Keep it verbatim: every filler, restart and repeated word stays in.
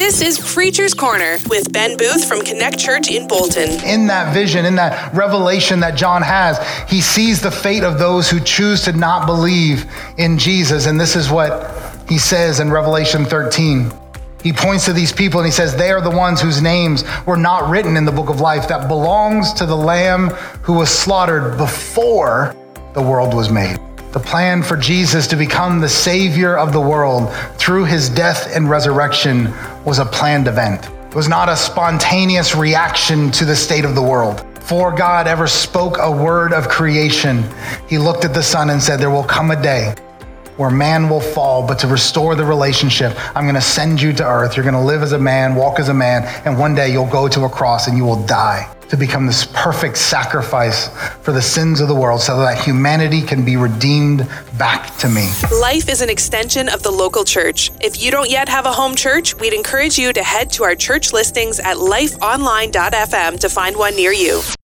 This is Preacher's Corner with Ben Booth from Connect Church in Bolton. In that vision, in that revelation that John has, he sees the fate of those who choose to not believe in Jesus. And this is what he says in Revelation thirteen. He points to these people and he says, they are the ones whose names were not written in the book of life that belongs to the Lamb who was slaughtered before the world was made. The plan for Jesus to become the Savior of the world through his death and resurrection was a planned event. It was not a spontaneous reaction to the state of the world. Before God ever spoke a word of creation, he looked at the sun and said, there will come a day where man will fall, but to restore the relationship, I'm going to send you to earth. You're going to live as a man, walk as a man, and one day you'll go to a cross and you will die to become this perfect sacrifice for the sins of the world so that humanity can be redeemed back to me. Life is an extension of the local church. If you don't yet have a home church, we'd encourage you to head to our church listings at life online dot f m to find one near you.